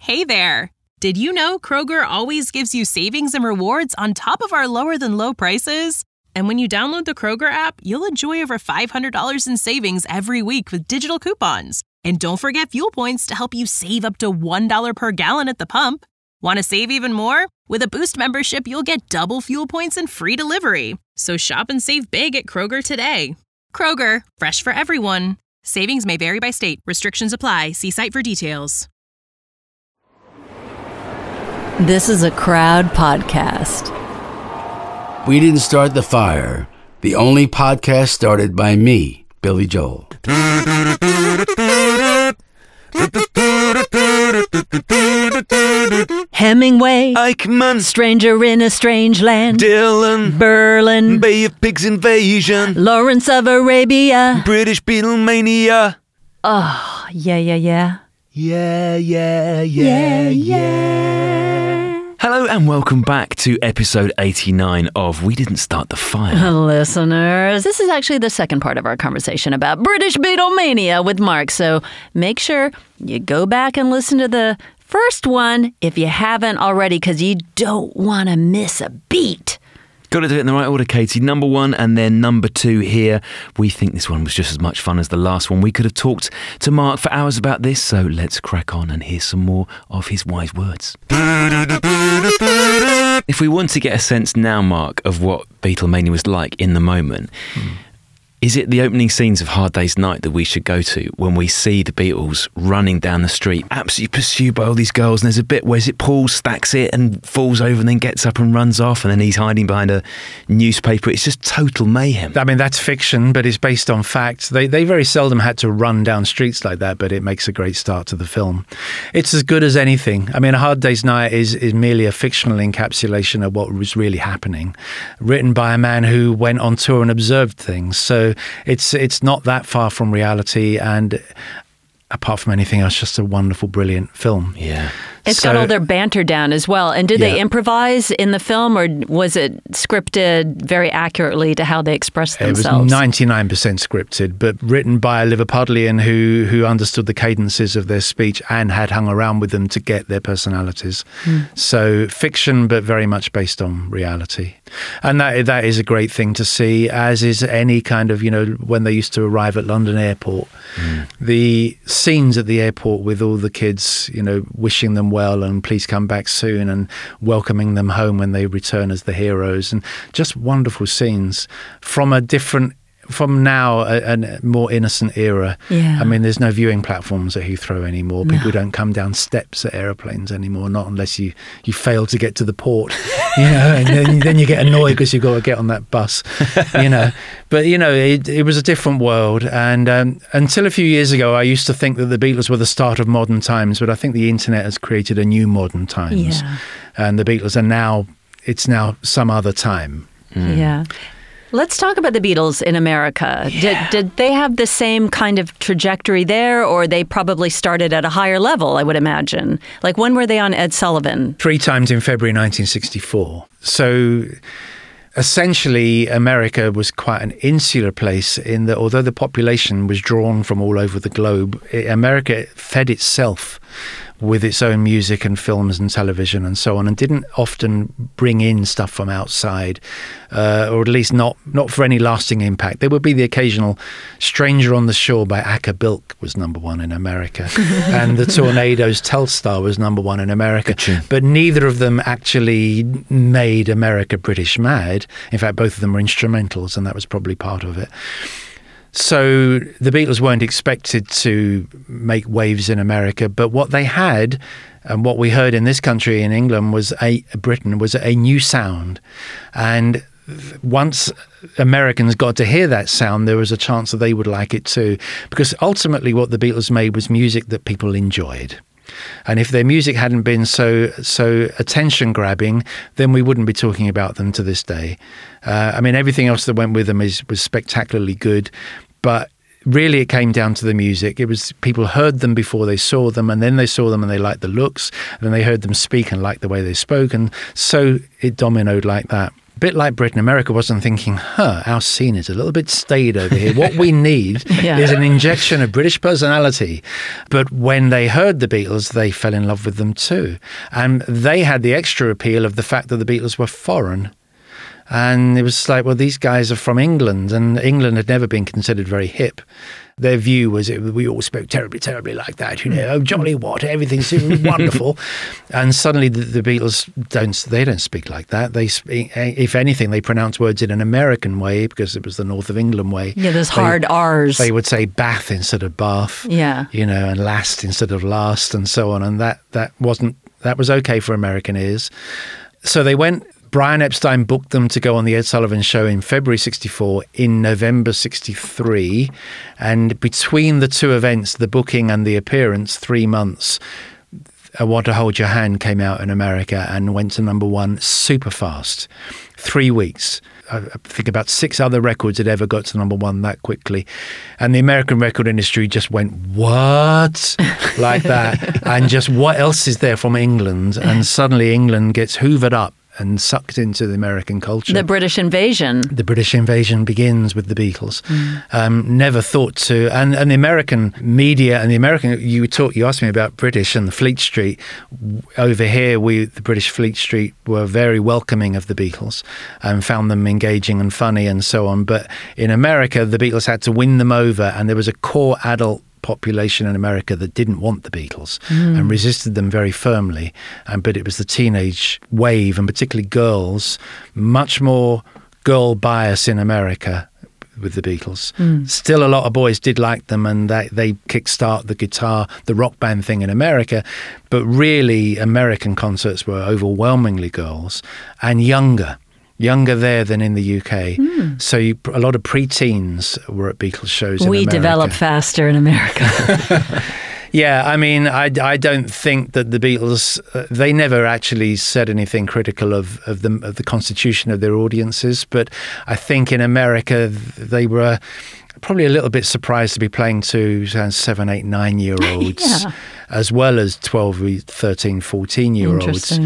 Hey there! Did you know Kroger always gives you savings and rewards on top of our lower-than-low prices? And when you download the Kroger app, you'll enjoy over $500 in savings every week with digital coupons. And don't forget fuel points to help you save up to $1 per gallon at the pump. Want to save even more? With a Boost membership, you'll get double fuel points and free delivery. So shop and save big at Kroger today. Kroger, fresh for everyone. Savings may vary by state. Restrictions apply. See site for details. This is a Crowd podcast. We Didn't Start the Fire, the only podcast started by me, Billy Joel. Hemingway, Eichmann, Stranger in a Strange Land, Dylan, Berlin, Bay of Pigs Invasion, Lawrence of Arabia, British Beatlemania. Oh, yeah. Hello and welcome back to episode 89 of We Didn't Start the Fire. Listeners, this is actually the second part of our conversation about British Beatlemania with Mark, so make sure you go back and listen to the first one if you haven't already, because you don't want to miss a beat. Got to do it in the right order, Katie. Number one and then number two here. We think this one was just as much fun as the last one. We could have talked to Mark for hours about this, so let's crack on and hear some more of his wise words. If we want to get a sense now, Mark, of what Beatlemania was like in the moment, is it the opening scenes of Hard Day's Night that we should go to when we see the Beatles running down the street, absolutely pursued by all these girls, and there's a bit where Paul stacks it and falls over and then gets up and runs off, and then he's hiding behind a newspaper. It's just total mayhem. I mean, that's fiction, but it's based on facts. They very seldom had to run down streets like that, but it makes a great start to the film. It's as good as anything. I mean, A Hard Day's Night is merely a fictional encapsulation of what was really happening, written by a man who went on tour and observed things. So it's not that far from reality, and apart from anything else, just a wonderful, brilliant film. Yeah. It's got all their banter down as well. And did they improvise in the film, or was it scripted very accurately to how they expressed themselves? It was 99% scripted, but written by a Liverpudlian who understood the cadences of their speech and had hung around with them to get their personalities. So fiction, but very much based on reality. And that is a great thing to see, as is any kind of, when they used to arrive at London Airport, the scenes at the airport with all the kids, wishing them well and please come back soon, and welcoming them home when they return as the heroes, and just wonderful scenes from now a more innocent era. Yeah. I mean, there's no viewing platforms at Heathrow anymore. People don't come down steps at aeroplanes anymore, not unless you fail to get to the port, and then you get annoyed because you've got to get on that bus, But, it was a different world. And until a few years ago, I used to think that the Beatles were the start of modern times, but I think the internet has created a new modern times. Yeah. And the Beatles it's now some other time. Yeah. Let's talk about the Beatles in America. Did they have the same kind of trajectory there, or they probably started at a higher level, I would imagine? Like, when were they on Ed Sullivan? 3 times in February 1964. So essentially, America was quite an insular place in that although the population was drawn from all over the globe, America fed itself with its own music and films and television and so on, and didn't often bring in stuff from outside, or at least not for any lasting impact. There would be the occasional Stranger on the Shore by Acker Bilk was number one in America, and the Tornadoes' Telstar was number one in America. But neither of them actually made America British mad. In fact, both of them were instrumentals, and that was probably part of it. So the Beatles weren't expected to make waves in America, but what they had, and what we heard in this country, in England, Britain, was a new sound. And once Americans got to hear that sound, there was a chance that they would like it too, because ultimately what the Beatles made was music that people enjoyed. And if their music hadn't been so attention grabbing, then we wouldn't be talking about them to this day. I mean, everything else that went with them was spectacularly good, but really it came down to the music. It was people heard them before they saw them, and then they saw them and they liked the looks, and then they heard them speak and liked the way they spoke, and so it dominoed like that. A bit like Britain, America wasn't thinking, our scene is a little bit staid over here. What we need is an injection of British personality. But when they heard the Beatles, they fell in love with them too. And they had the extra appeal of the fact that the Beatles were foreign. And it was like, well, these guys are from England, and England had never been considered very hip. Their view was we all spoke terribly, terribly like that, oh, jolly what, everything's wonderful. And suddenly the Beatles don't speak like that. They speak, if anything, they pronounce words in an American way because it was the North of England way. Yeah, those hard R's. They would say Bath instead of Bath. Yeah. And last instead of last and so on. And that was okay for American ears. So they went. Brian Epstein booked them to go on the Ed Sullivan Show in February 64, in November 63. And between the two events, the booking and the appearance, 3 months, I Want to Hold Your Hand came out in America and went to number one super fast. 3 weeks. I think about 6 other records had ever got to number one that quickly. And the American record industry just went, what? Like that. And just what else is there from England? And suddenly England gets hoovered up and sucked into the American culture. The British invasion. The British invasion begins with the Beatles. Never thought to, and the American media and the American, you asked me about British and the Fleet Street. Over here, the British Fleet Street were very welcoming of the Beatles and found them engaging and funny and so on. But in America, the Beatles had to win them over, and there was a core adult population in America that didn't want the Beatles and resisted them very firmly. But it was the teenage wave, and particularly girls, much more girl bias in America with the Beatles. Still a lot of boys did like them, and they kickstart the guitar, the rock band thing in America. But really, American concerts were overwhelmingly girls and younger there than in the UK. So a lot of pre-teens were at Beatles shows in America. We develop faster in America. Yeah, I mean, I don't think that the Beatles, they never actually said anything critical of the constitution of their audiences, but I think in America they were probably a little bit surprised to be playing to 7, 8, 9-year-olds, as well as 12, 13, 14-year-olds.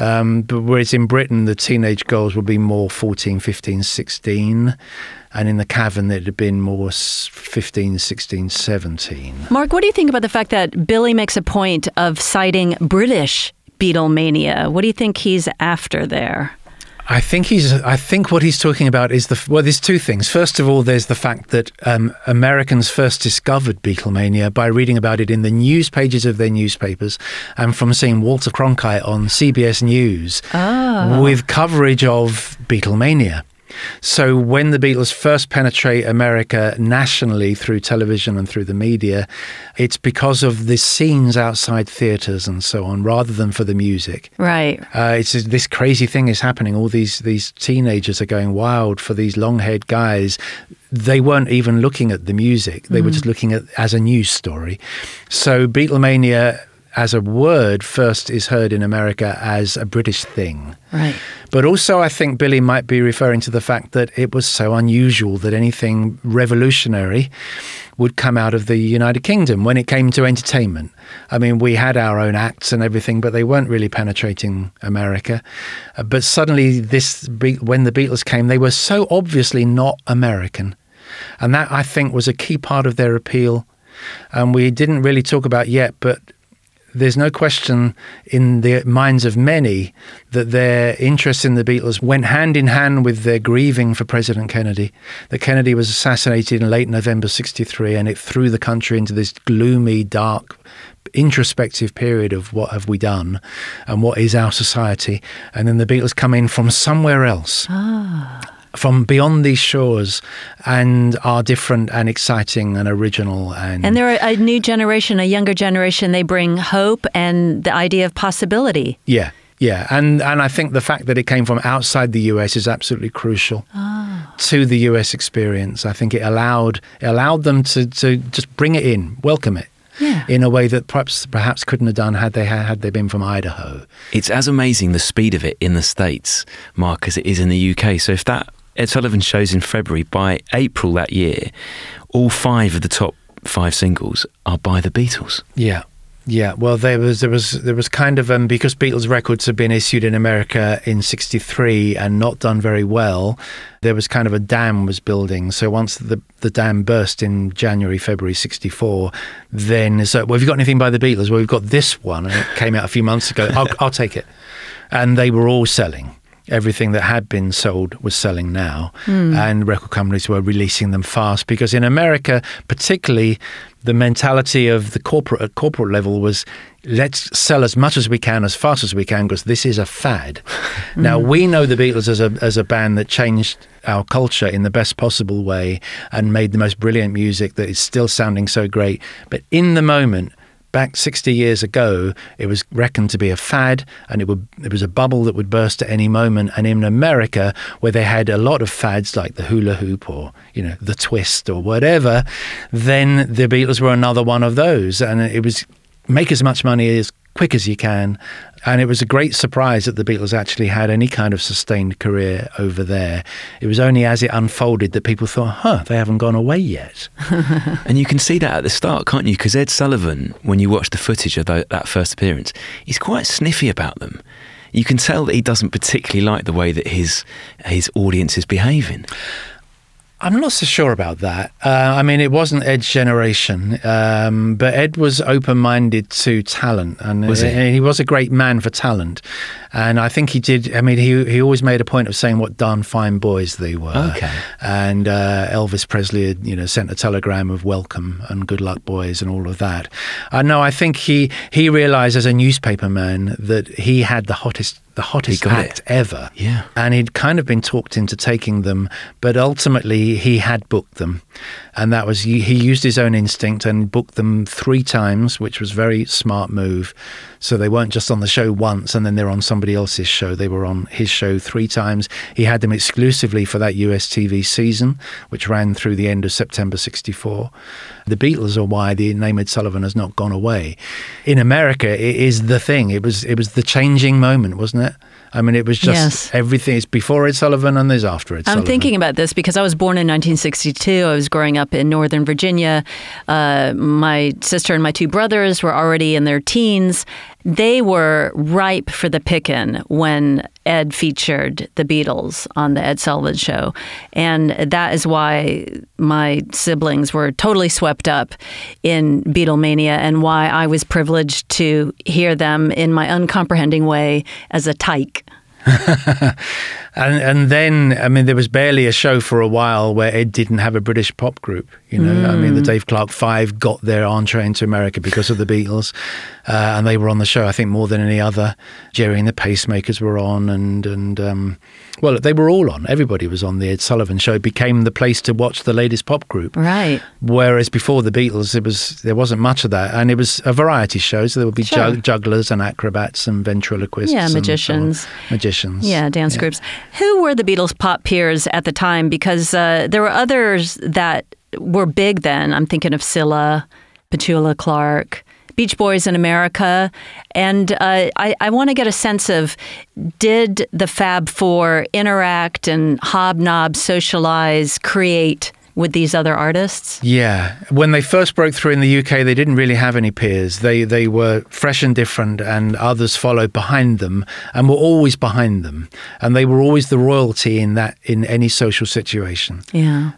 But whereas in Britain, the teenage girls would be more 14, 15, 16. And in the Cavern, it had been more 15, 16, 17. Mark, what do you think about the fact that Billy makes a point of citing British Beatlemania? What do you think he's after there? I think what he's talking about is there's two things. First of all, there's the fact that Americans first discovered Beatlemania by reading about it in the news pages of their newspapers and from seeing Walter Cronkite on CBS News with coverage of Beatlemania. So when the Beatles first penetrate America nationally through television and through the media, it's because of the scenes outside theatres and so on, rather than for the music. Right. It's this crazy thing is happening. All these teenagers are going wild for these long-haired guys. They weren't even looking at the music. They were just looking at as a news story. So Beatlemania as a word first is heard in America as a British thing. Right. But also I think Billy might be referring to the fact that it was so unusual that anything revolutionary would come out of the United Kingdom when it came to entertainment. I mean, we had our own acts and everything, but they weren't really penetrating America. But suddenly when the Beatles came, they were so obviously not American. And that, I think, was a key part of their appeal. And we didn't really talk about yet, but there's no question in the minds of many that their interest in the Beatles went hand in hand with their grieving for President Kennedy. That Kennedy was assassinated in late November 63, and it threw the country into this gloomy, dark, introspective period of what have we done and what is our society. And then the Beatles come in from somewhere else. From beyond these shores, and are different and exciting and original. And they're a new generation, a younger generation. They bring hope and the idea of possibility. Yeah. And I think the fact that it came from outside the US is absolutely crucial to the US experience. I think it allowed them to just bring it in, welcome it. Yeah. In a way that perhaps couldn't have done had they been from Idaho. It's as amazing the speed of it in the States, Mark, as it is in the UK. So if that Ed Sullivan shows in February, by April that year, all 5 of the top 5 singles are by the Beatles. Yeah. Yeah, well, there was kind of because Beatles records had been issued in America in '63 and not done very well. There was kind of a dam was building. So once the dam burst in February '64, then so well, have you got anything by the Beatles? Well, we've got this one, and it came out a few months ago. I'll take it, and they were all selling. Everything that had been sold was selling now, and record companies were releasing them fast because in America, particularly, the mentality of the corporate level was let's sell as much as we can, as fast as we can, because this is a fad. Now, we know the Beatles as a band that changed our culture in the best possible way and made the most brilliant music that is still sounding so great. But in the moment, back 60 years ago, it was reckoned to be a fad, and it was a bubble that would burst at any moment. And in America, where they had a lot of fads like the hula hoop or the twist or whatever, then the Beatles were another one of those. And it was make as much money as quick as you can. And it was a great surprise that the Beatles actually had any kind of sustained career over there. It was only as it unfolded that people thought, they haven't gone away yet. And you can see that at the start, can't you? Because Ed Sullivan, when you watch the footage of that first appearance, he's quite sniffy about them. You can tell that he doesn't particularly like the way that his audience is behaving. I'm not so sure about that. I mean, it wasn't Ed's generation, but Ed was open-minded to talent, and he was a great man for talent. And I think he did. I mean, he always made a point of saying what darn fine boys they were. Okay. And Elvis Presley had, sent a telegram of welcome and good luck, boys, and all of that. No, I think he realised as a newspaper man that he had the hottest act ever. Yeah. And he'd kind of been talked into taking them, but ultimately he had booked them. And that was, he used his own instinct and booked them 3 times, which was a very smart move. So they weren't just on the show once and then they're on somebody else's show. They were on his show 3 times. He had them exclusively for that US TV season, which ran through the end of September '64. The Beatles are why the name Ed Sullivan has not gone away. In America, it is the thing. It was the changing moment, wasn't it? I mean, it was just everything. It's before Ed Sullivan and there's after Ed Sullivan. I'm thinking about this because I was born in 1962. I was growing up in Northern Virginia. My sister and my 2 brothers were already in their teens. They were ripe for the pickin' when Ed featured the Beatles on the Ed Sullivan Show. And that is why my siblings were totally swept up in Beatlemania and why I was privileged to hear them in my uncomprehending way as a tyke. And then, I mean, there was barely a show for a while where Ed didn't have a British pop group. I mean, the Dave Clark 5 got their entree into America because of the Beatles, and they were on the show, I think, more than any other. Jerry and the Pacemakers were on, and well, they were all on. Everybody was on the Ed Sullivan Show. It became the place to watch the latest pop group. Right. Whereas before the Beatles, there wasn't much of that, and it was a variety show. So there would be jugglers and acrobats and ventriloquists. Yeah, magicians. Yeah, dance groups. Who were the Beatles' pop peers at the time? Because there were others that were big then. I'm thinking of Cilla, Petula Clark, Beach Boys in America. And I want to get a sense of, did the Fab Four interact and hobnob, socialize, create with these other artists? Yeah. When they first broke through in the UK, they didn't really have any peers. They were fresh and different, and others followed behind them and were always behind them. And they were always the royalty in any social situation. Yeah.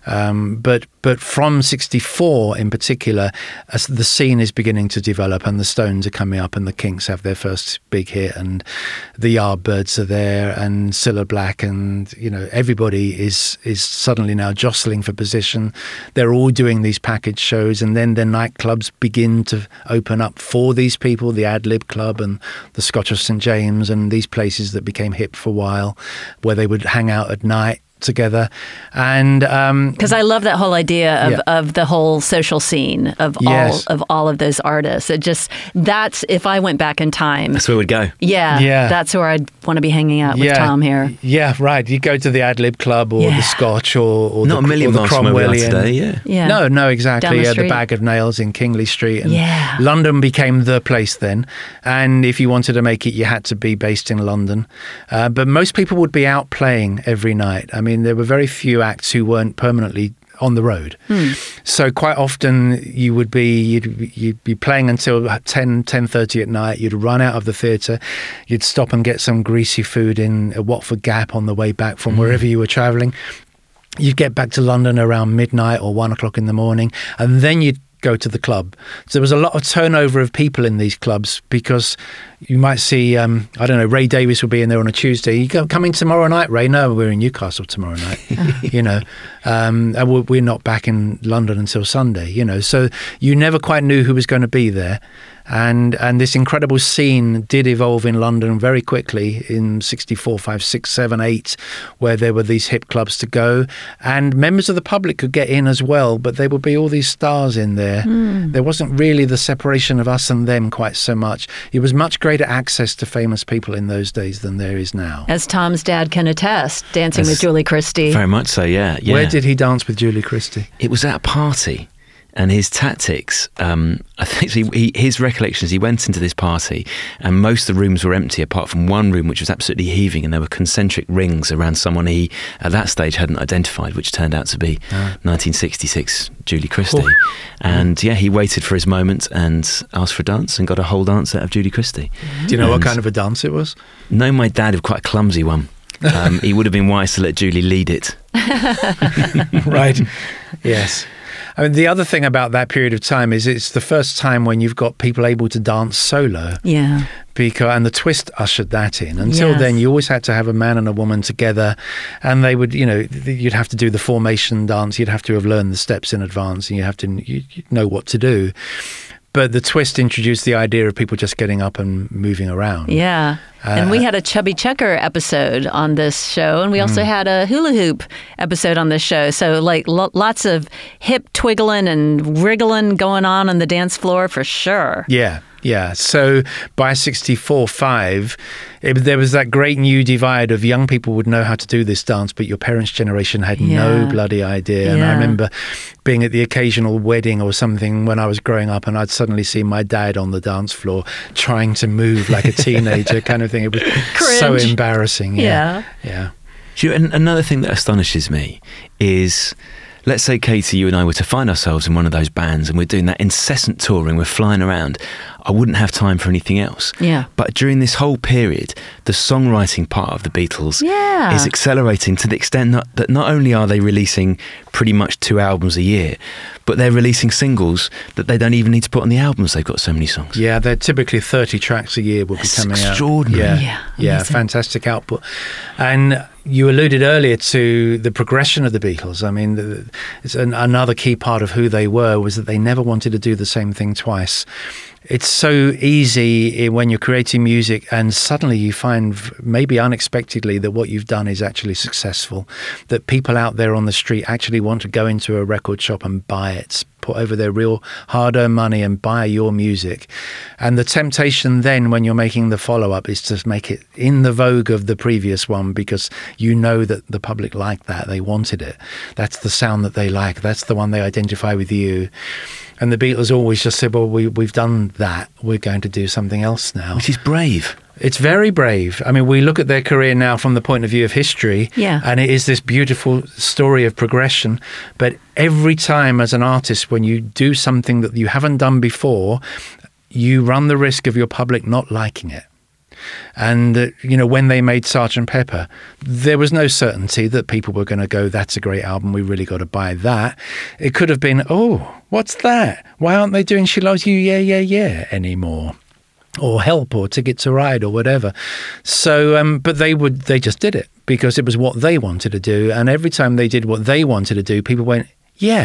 But from '64 in particular, as the scene is beginning to develop and the Stones are coming up and the Kinks have their first big hit and the Yardbirds are there and Cilla Black and, everybody is suddenly now jostling for position. They're all doing these package shows, and then the nightclubs begin to open up for these people, the Ad Lib Club and the Scotch of St. James and these places that became hip for a while where they would hang out at night together. And because I love that whole idea of the whole social scene of all of those artists. That's if I went back in time, that's where we'd go. Yeah, that's where I'd want to be hanging out with Tom here. Yeah, right. You go to the Ad Lib Club or the Scotch or not the, a million or the miles from where we are Cromwellian. today. Yeah. No, exactly. The Bag of Nails in Kingley Street, and London became the place then. And if you wanted to make it, you had to be based in London. But most people would be out playing every night. I mean, there were very few acts who weren't permanently on the road. So quite often you'd be playing until 10:30 at night. You'd run out of the theatre. You'd stop and get some greasy food in a Watford Gap on the way back from wherever you were travelling. You'd get back to London around midnight or 1 o'clock in the morning, and then you'd go to the club. So there was a lot of turnover of people in these clubs, because you might see, I don't know, Ray Davies will be in there on a Tuesday. You go, coming tomorrow night, Ray? No, we're in Newcastle tomorrow night. And we're not back in London until Sunday, So you never quite knew who was going to be there. And this incredible scene did evolve in London very quickly in 64, 5, 6, 7, 8, where there were these hip clubs to go. And members of the public could get in as well, but there would be all these stars in there. There wasn't really the separation of us and them quite so much. It was much greater access to famous people in those days than there is now. As Tom's dad can attest, dancing with Julie Christie. Very much so, yeah. Where did he dance with Julie Christie? It was at a party. And his tactics, I think his recollections, he went into this party and most of the rooms were empty apart from one room which was absolutely heaving, and there were concentric rings around someone he, at that stage, hadn't identified, which turned out to be 1966 Julie Christie. And he waited for his moment and asked for a dance and got a whole dance out of Julie Christie. Do you know what kind of a dance it was? No, my dad had quite a clumsy one. He would have been wise to let Julie lead it. Right, yes. I mean, the other thing about that period of time is it's the first time when you've got people able to dance solo. Yeah. And the twist ushered that in. Until then, you always had to have a man and a woman together, and they would, you'd have to do the formation dance. You'd have to have learned the steps in advance, and you'd know what to do. But the twist introduced the idea of people just getting up and moving around. Yeah. And we had a Chubby Checker episode on this show, and we also had a hula hoop episode on this show. So lots of hip twiggling and wriggling going on the dance floor for sure. Yeah. Yeah, so by 64, 5, there was that great new divide of young people would know how to do this dance, but your parents' generation had no bloody idea. And I remember being at the occasional wedding or something when I was growing up, and I'd suddenly see my dad on the dance floor trying to move like a teenager kind of thing. It was so embarrassing. Yeah. And another thing that astonishes me is, let's say, Katie, you and I were to find ourselves in one of those bands and we're doing that incessant touring, we're flying around. I wouldn't have time for anything else. Yeah. But during this whole period, the songwriting part of the Beatles is accelerating to the extent that not only are they releasing pretty much 2 albums a year, but they're releasing singles that they don't even need to put on the albums. They've got so many songs. Yeah, they're typically 30 tracks a year will be coming out. Extraordinary. Yeah, fantastic output. And you alluded earlier to the progression of the Beatles. I mean, it's another key part of who they were was that they never wanted to do the same thing twice. It's so easy when you're creating music and suddenly you find, maybe unexpectedly, that what you've done is actually successful, that people out there on the street actually want to go into a record shop and buy it, put over their real hard-earned money and buy your music. And the temptation then when you're making the follow-up is to make it in the vogue of the previous one, because you know that the public liked that, they wanted it. That's the sound that they like, that's the one they identify with you. And the Beatles always just said, well, we've done that, we're going to do something else now. Which is brave. It's very brave. I mean, we look at their career now from the point of view of history, and it is this beautiful story of progression. But every time as an artist, when you do something that you haven't done before, you run the risk of your public not liking it. And, when they made Sgt. Pepper, there was no certainty that people were going to go, that's a great album, we really got to buy that. It could have been, oh, what's that? Why aren't they doing She Loves You, Yeah, Yeah, Yeah anymore? Or Help, or Ticket to Ride, or whatever. So, but they just did it because it was what they wanted to do. And every time they did what they wanted to do, people went,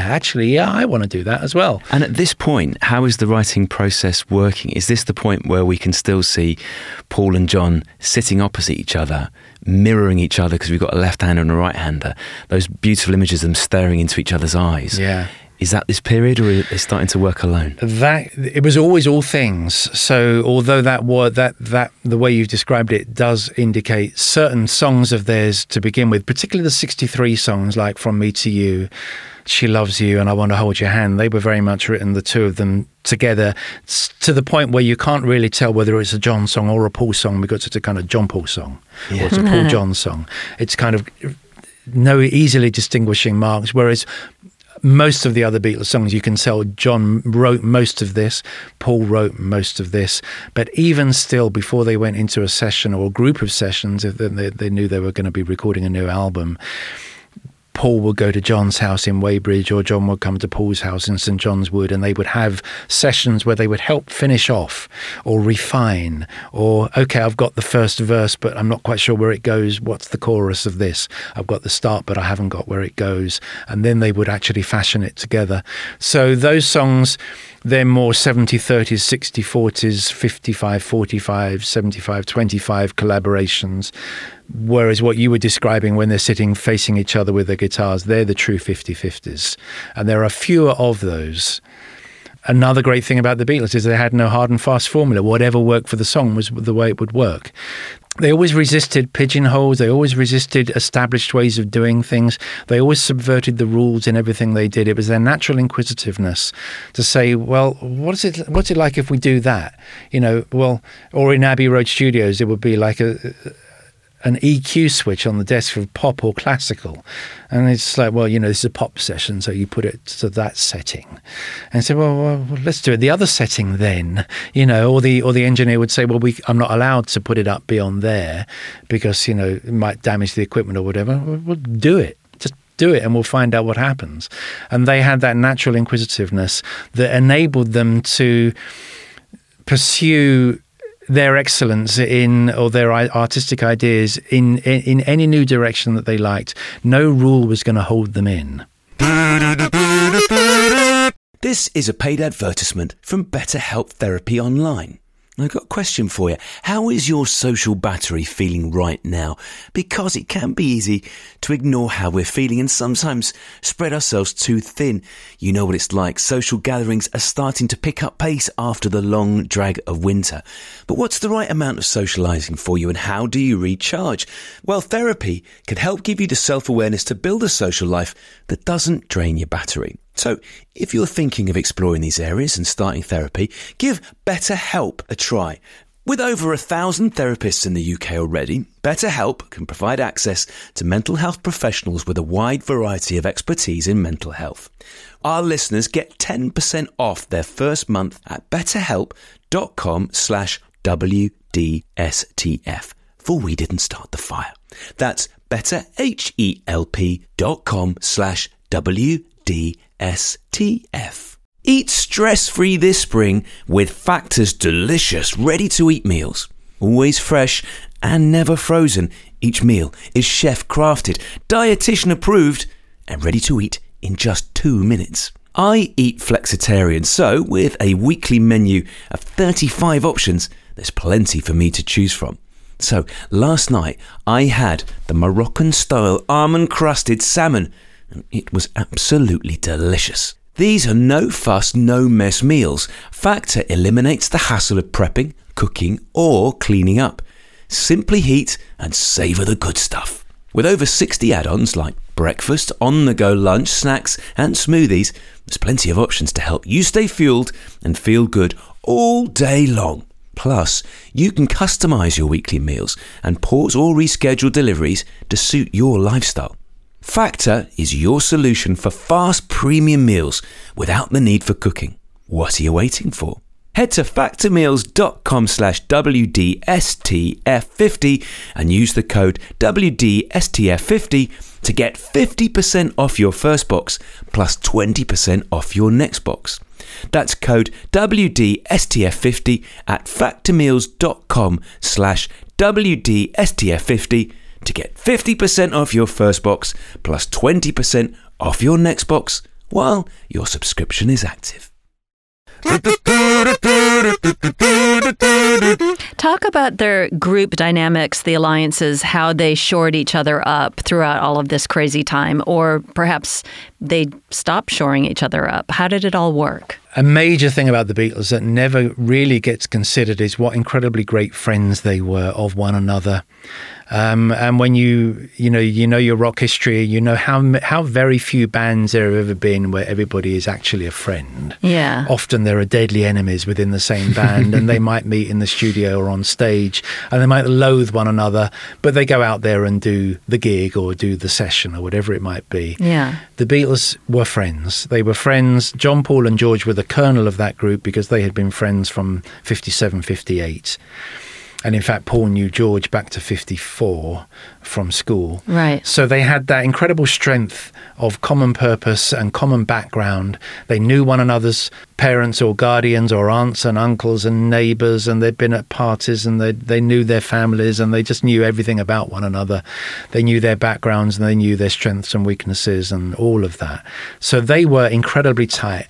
I want to do that as well. And at this point, how is the writing process working? Is this the point where we can still see Paul and John sitting opposite each other, mirroring each other because we've got a left-hander and a right-hander, those beautiful images of them staring into each other's eyes? Yeah. Is that this period, or are they starting to work alone? It was always all things. So although that the way you've described it does indicate certain songs of theirs to begin with, particularly the 63 songs like From Me to You, She Loves You, and I Want to Hold Your Hand, they were very much written, the two of them together, to the point where you can't really tell whether it's a John song or a Paul song, because it's a kind of John Paul song, or it's a Paul John song. It's kind of no easily distinguishing marks, whereas most of the other Beatles songs, you can tell John wrote most of this, Paul wrote most of this. But even still, before they went into a session or a group of sessions, if they knew they were going to be recording a new album, Paul would go to John's house in Weybridge, or John would come to Paul's house in St John's Wood, and they would have sessions where they would help finish off or refine, or, okay, I've got the first verse, but I'm not quite sure where it goes. What's the chorus of this? I've got the start, but I haven't got where it goes. And then they would actually fashion it together. So those songs, they're more 70-30s, 60-40s, 55-45, 75-25 collaborations. Whereas what you were describing when they're sitting facing each other with their guitars, they're the true 50-50s. And there are fewer of those. Another great thing about the Beatles is they had no hard and fast formula. Whatever worked for the song was the way it would work. They always resisted pigeonholes. They always resisted established ways of doing things. They always subverted the rules in everything they did. It was their natural inquisitiveness to say, well, what's it like if we do that? Or in Abbey Road Studios, it would be like an EQ switch on the desk for pop or classical. And it's like, well, this is a pop session, so you put it to that setting. And say, well, let's do it the other setting then, or the engineer would say, well, I'm not allowed to put it up beyond there because, it might damage the equipment or whatever. We'll do it. Just do it and we'll find out what happens. And they had that natural inquisitiveness that enabled them to pursue their excellence or their artistic ideas in any new direction that they liked. No rule was going to hold them in. This is a paid advertisement from BetterHelp Therapy Online. I've got a question for you. How is your social battery feeling right now? Because it can be easy to ignore how we're feeling and sometimes spread ourselves too thin. You know what it's like. Social gatherings are starting to pick up pace after the long drag of winter. But what's the right amount of socialising for you and how do you recharge? Well, therapy can help give you the self-awareness to build a social life that doesn't drain your battery. So, if you're thinking of exploring these areas and starting therapy, give BetterHelp a try. With over 1,000 therapists in the UK already, BetterHelp can provide access to mental health professionals with a wide variety of expertise in mental health. Our listeners get 10% off their first month at betterhelp.com/WDSTF, for we didn't start the fire. That's betterhelp.com/WDSTF. Eat stress-free this spring with Factor's delicious ready-to-eat meals. Always fresh and never frozen, each meal is chef-crafted, dietitian approved, and ready to eat in just 2 minutes. I eat flexitarian, so with a weekly menu of 35 options, there's plenty for me to choose from. So last night I had the Moroccan-style almond-crusted salmon, and it was absolutely delicious. These are no-fuss, no-mess meals. Factor eliminates the hassle of prepping, cooking or cleaning up. Simply heat and savour the good stuff. With over 60 add-ons like breakfast, on-the-go lunch, snacks and smoothies, there's plenty of options to help you stay fueled and feel good all day long. Plus, you can customise your weekly meals and pause or reschedule deliveries to suit your lifestyle. Factor is your solution for fast premium meals without the need for cooking. What are you waiting for? Head to factormeals.com/WDSTF50 and use the code WDSTF50 to get 50% off your first box plus 20% off your next box. That's code WDSTF50 at factormeals.com/WDSTF50 to get 50% off your first box plus 20% off your next box while your subscription is active. Talk about their group dynamics, the alliances, how they shored each other up throughout all of this crazy time, or perhaps they stopped shoring each other up. How did it all work? A major thing about the Beatles that never really gets considered is what incredibly great friends they were of one another. And when you know your rock history, you know how very few bands there have ever been where everybody is actually a friend. Yeah. Often there are deadly enemies within the same band, and they might meet in the studio or on stage, and they might loathe one another, but they go out there and do the gig or do the session or whatever it might be. Yeah. The Beatles were friends. They were friends. John, Paul and George were the kernel of that group because they had been friends from 57, 58. And in fact, Paul knew George back to 54 from school. Right. So they had that incredible strength of common purpose and common background. They knew one another's parents or guardians or aunts and uncles and neighbours, and they'd been at parties, and they knew their families, and they just knew everything about one another. They knew their backgrounds, and they knew their strengths and weaknesses and all of that. So they were incredibly tight.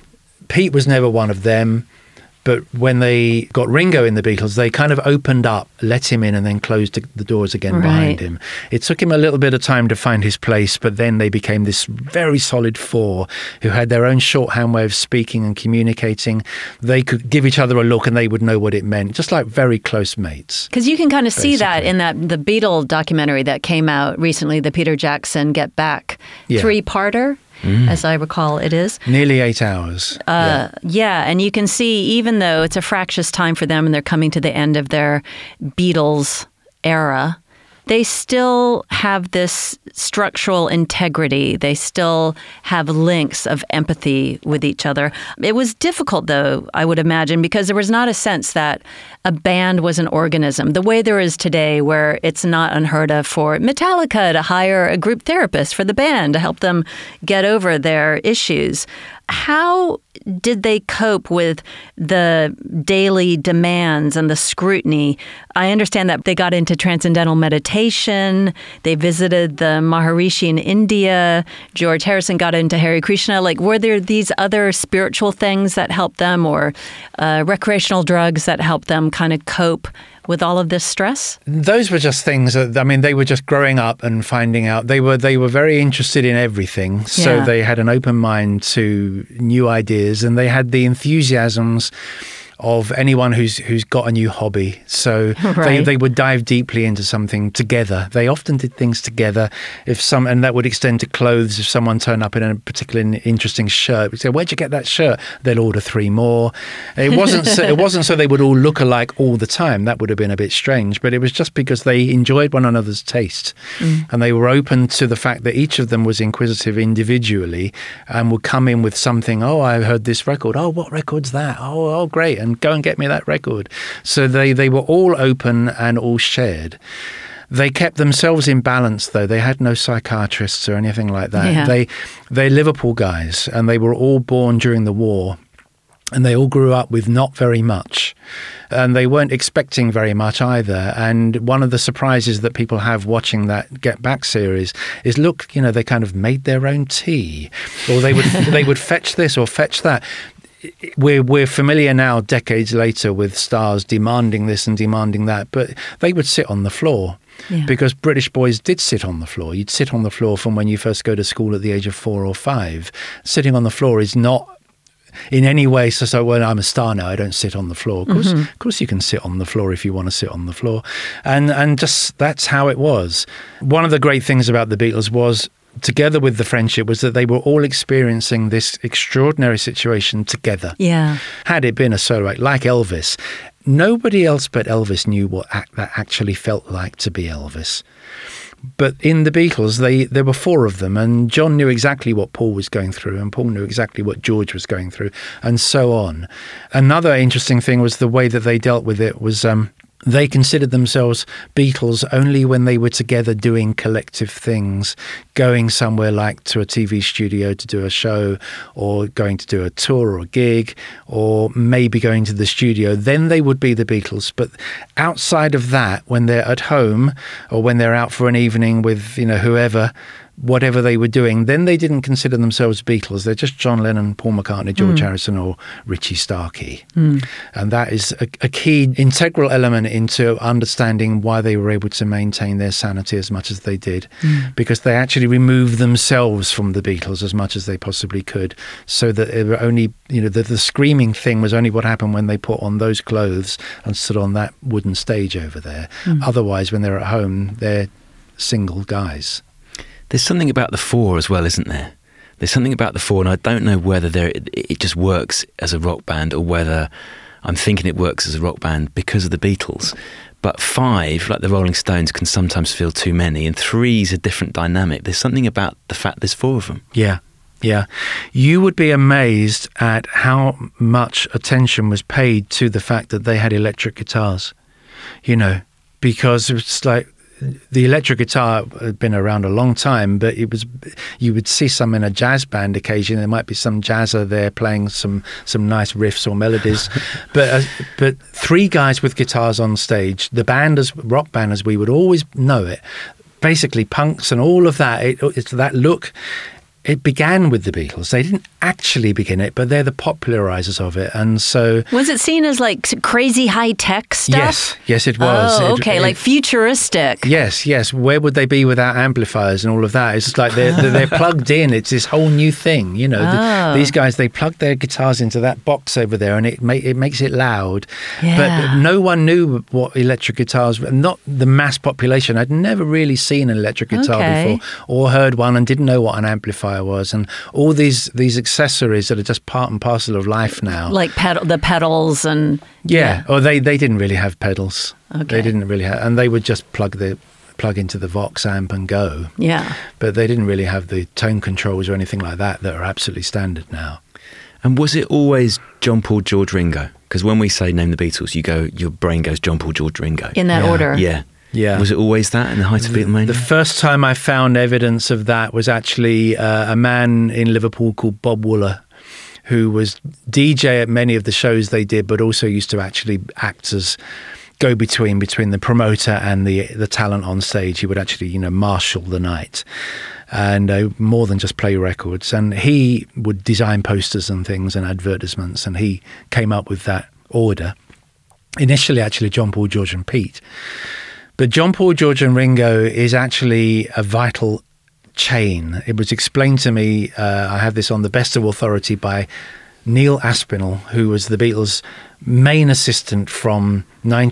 Pete was never one of them. But when they got Ringo in the Beatles, they kind of opened up, let him in, and then closed the doors again behind him. It took him a little bit of time to find his place, but then they became this very solid four who had their own shorthand way of speaking and communicating. They could give each other a look and they would know what it meant, just like very close mates. Because you can kind of see that in the Beatle documentary that came out recently, the Peter Jackson Get Back three-parter. As I recall, it is. Nearly 8 hours. Yeah, and you can see, even though it's a fractious time for them and they're coming to the end of their Beatles era, they still have this structural integrity. They still have links of empathy with each other. It was difficult, though, I would imagine, because there was not a sense that a band was an organism, the way there is today, where it's not unheard of for Metallica to hire a group therapist for the band to help them get over their issues. How did they cope with the daily demands and the scrutiny? I understand that they got into transcendental meditation. They visited the Maharishi in India. George Harrison got into Hare Krishna. Like, were there these other spiritual things that helped them, or recreational drugs that helped them kind of cope with all of this stress? Those were just things that, I mean, they were just growing up and finding out. They were very interested in everything. So they had an open mind to new ideas, and they had the enthusiasms of anyone who's got a new hobby. So they would dive deeply into something together. They often did things together. And that would extend to clothes. If someone turned up in a particularly interesting shirt, we'd say, "Where'd you get that shirt?" They'd order 3 more. It wasn't so they would all look alike all the time. That would have been a bit strange. But it was just because they enjoyed one another's taste, and they were open to the fact that each of them was inquisitive individually and would come in with something. "Oh, I heard this record. Oh, what record's that? Oh, great. And go and get me that record." So they were all open and all shared. They kept themselves in balance, though. They had no psychiatrists or anything like that. Yeah. They're Liverpool guys, and they were all born during the war. And they all grew up with not very much. And they weren't expecting very much either. And one of the surprises that people have watching that Get Back series is, look, they kind of made their own tea. Or they would fetch this or fetch that. We're familiar now, decades later, with stars demanding this and demanding that, but they would sit on the floor because British boys did sit on the floor. You'd sit on the floor from when you first go to school at the age of 4 or 5. Sitting on the floor is not in any way so when I'm a star now, I don't sit on the floor. Of course you can sit on the floor if you want to sit on the floor. And just that's how it was. One of the great things about the Beatles was, together with the friendship, was that they were all experiencing this extraordinary situation together. Yeah. Had it been a solo act like Elvis, nobody else but Elvis knew what that actually felt like to be Elvis. But in the Beatles, there were 4 of them, and John knew exactly what Paul was going through, and Paul knew exactly what George was going through, and so on. Another interesting thing was the way that they dealt with it was they considered themselves Beatles only when they were together doing collective things, going somewhere like to a TV studio to do a show, or going to do a tour or a gig, or maybe going to the studio. Then they would be the Beatles. But outside of that, when they're at home or when they're out for an evening with whoever, whatever they were doing, then they didn't consider themselves Beatles. They're just John Lennon, Paul McCartney, George Harrison, or Richie Starkey. And that is a key integral element into understanding why they were able to maintain their sanity as much as they did, because they actually removed themselves from the Beatles as much as they possibly could, so that it were only, the screaming thing was only what happened when they put on those clothes and stood on that wooden stage over there. Otherwise, when they're at home, they're single guys. There's something about the Four as well, isn't there? There's something about the Four, and I don't know whether it just works as a rock band or whether I'm thinking it works as a rock band because of the Beatles. But 5, like the Rolling Stones, can sometimes feel too many, and 3 is a different dynamic. There's something about the fact there's 4 of them. Yeah. You would be amazed at how much attention was paid to the fact that they had electric guitars, because it's like, the electric guitar had been around a long time, but you would see some in a jazz band occasionally. There might be some jazzer there playing some nice riffs or melodies, but 3 guys with guitars on stage. The band, as rock band as we would always know it, basically punks and all of that. It's that look. It began with the Beatles. They didn't actually begin it, but they're the popularizers of it. And so... Was it seen as like crazy high-tech stuff? Yes, it was. Oh, okay, like futuristic. Yes. Where would they be without amplifiers and all of that? It's just like they're plugged in. It's this whole new thing. These guys, they plug their guitars into that box over there, and it makes it loud. Yeah. But no one knew what electric guitars were. Not the mass population. I'd never really seen an electric guitar before, or heard one, and didn't know what an amplifier was, and all these accessories that are just part and parcel of life now, like the pedals and or they didn't really have pedals. Okay. They didn't really have, and they would just plug into the Vox amp and go. But they didn't really have the tone controls or anything like that are absolutely standard now. And was it always John, Paul, George, Ringo? Because when we say name the Beatles, your brain goes John, Paul, George, Ringo in that order. Yeah. Was it always that in the height of Beatlemania? The first time I found evidence of that was actually a man in Liverpool called Bob Wooler, who was DJ at many of the shows they did, but also used to actually act as go-between between the promoter and the talent on stage. He would actually, marshal the night, and more than just play records. And he would design posters and things and advertisements, and he came up with that order. Initially, actually, John, Paul, George and Pete. But John, Paul, George and Ringo is actually a vital chain. It was explained to me, I have this on the best of authority, by Neil Aspinall, who was the Beatles' main assistant from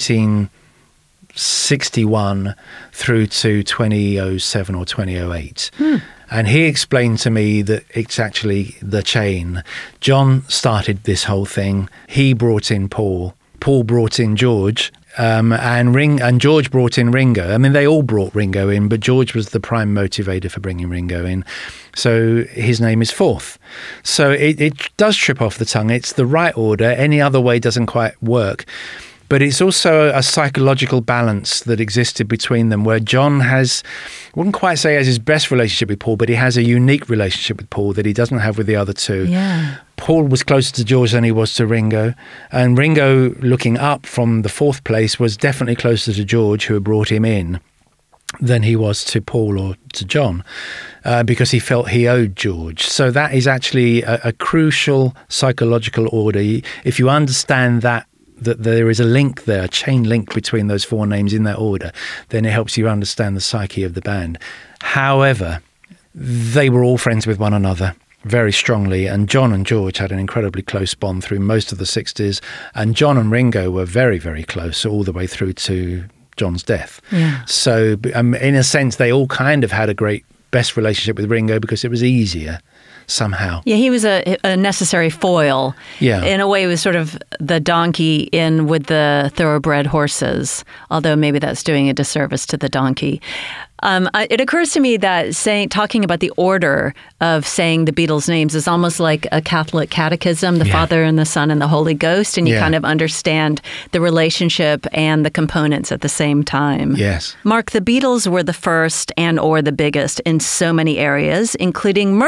1961 through to 2007 or 2008. And he explained to me that it's actually the chain. John started this whole thing. He brought in Paul. Paul brought in George. And George brought in Ringo. I mean, they all brought Ringo in, but George was the prime motivator for bringing Ringo in. So his name is fourth. So it does trip off the tongue. It's the right order. Any other way doesn't quite work. But it's also a psychological balance that existed between them, where John I wouldn't quite say has his best relationship with Paul, but he has a unique relationship with Paul that he doesn't have with the other two. Yeah. Paul was closer to George than he was to Ringo. And Ringo, looking up from the 4th place, was definitely closer to George, who had brought him in, than he was to Paul or to John, because he felt he owed George. So that is actually a crucial psychological order. If you understand that there is a link there, a chain link between those 4 names in that order, then it helps you understand the psyche of the band. However, they were all friends with one another very strongly, and John and George had an incredibly close bond through most of the 60s, and John and Ringo were very, very close all the way through to John's death. Yeah. So in a sense, they all kind of had a great best relationship with Ringo because it was easier somehow. Yeah, he was a necessary foil. Yeah. In a way, it was sort of the donkey in with the thoroughbred horses, although maybe that's doing a disservice to the donkey. It occurs to me that talking about the order of saying the Beatles' names is almost like a Catholic catechism, the Father and the Son and the Holy Ghost, and you kind of understand the relationship and the components at the same time. Yes. Mark, the Beatles were the first and or the biggest in so many areas, including merchandise.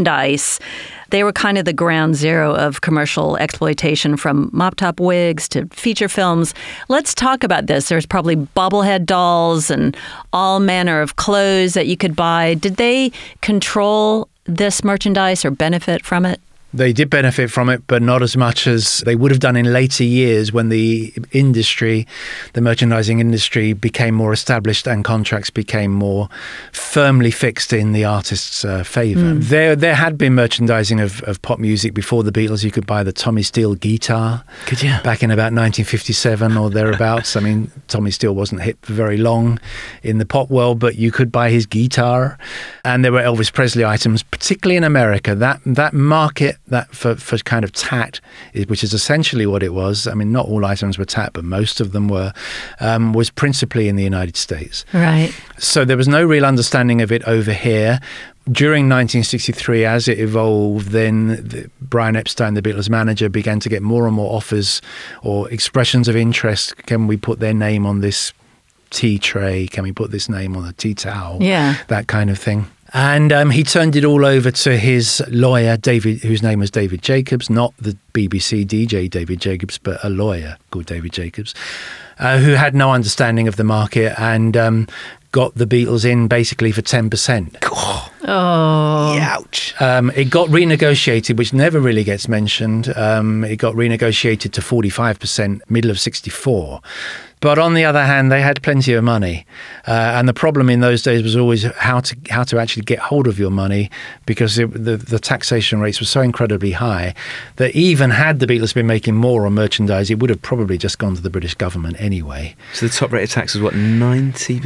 merchandise. They were kind of the ground zero of commercial exploitation, from mop-top wigs to feature films. Let's talk about this. There's probably bobblehead dolls and all manner of clothes that you could buy. Did they control this merchandise or benefit from it? They did benefit from it, but not as much as they would have done in later years when the merchandising industry became more established and contracts became more firmly fixed in the artist's favour. There had been merchandising of pop music before the Beatles. You could buy the Tommy Steele guitar back in about 1957 or thereabouts. I mean, Tommy Steele wasn't hit for very long in the pop world, but you could buy his guitar. And there were Elvis Presley items, particularly in America. That market that for kind of tat, which is essentially what it was. I mean, not all items were tat, but most of them were, was principally in the United States. Right. So there was no real understanding of it over here. During 1963, as it evolved, then Brian Epstein, the Beatles manager, began to get more and more offers or expressions of interest. Can we put their name on this tea tray? Can we put this name on a tea towel? Yeah. That kind of thing. And he turned it all over to his lawyer, David, whose name was David Jacobs, not the BBC DJ David Jacobs, but a lawyer called David Jacobs, who had no understanding of the market and got the Beatles in basically for 10%. Oh, ouch! It got renegotiated, which never really gets mentioned. It got renegotiated to 45%, middle of '64. But on the other hand, they had plenty of money, and the problem in those days was always how to actually get hold of your money, because the taxation rates were so incredibly high that even had the Beatles been making more on merchandise, it would have probably just gone to the British government anyway. So the top rate of tax was what, 90%?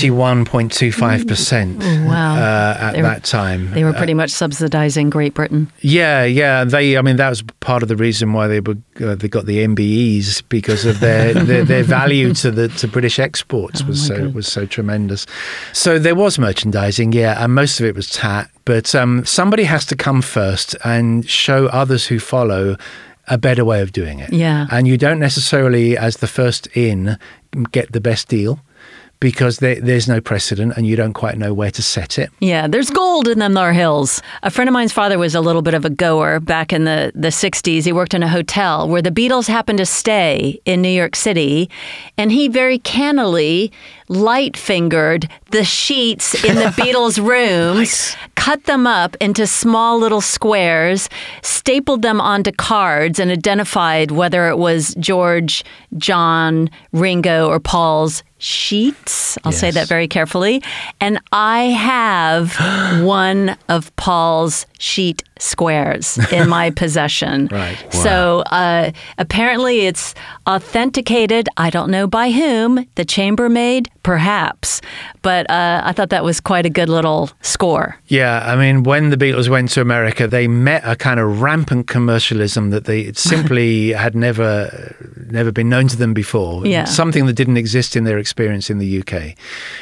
91.25%. Wow! At that time, they were pretty much subsidizing Great Britain. Yeah. I mean, that was part of the reason why they got the MBEs, because of their value to British exports was so tremendous. So there was merchandising, and most of it was tat. But somebody has to come first and show others who follow a better way of doing it. Yeah. And you don't necessarily, as the first in, get the best deal, because there's no precedent and you don't quite know where to set it. Yeah, there's gold in them there hills. A friend of mine's father was a little bit of a goer back in the 60s. He worked in a hotel where the Beatles happened to stay in New York City, and he very cannily light-fingered the sheets in the Beatles' rooms, nice. Cut them up into small little squares, stapled them onto cards, and identified whether it was George, John, Ringo, or Paul's sheets. I'll say that very carefully. And I have one of Paul's sheet squares in my possession. Right. Wow. So apparently it's authenticated. I don't know by whom. The chambermaid, perhaps. But I thought that was quite a good little score. Yeah, I mean, when the Beatles went to America, they met a kind of rampant commercialism that they simply had never been known to them before. Yeah. Something that didn't exist in their experience in the UK.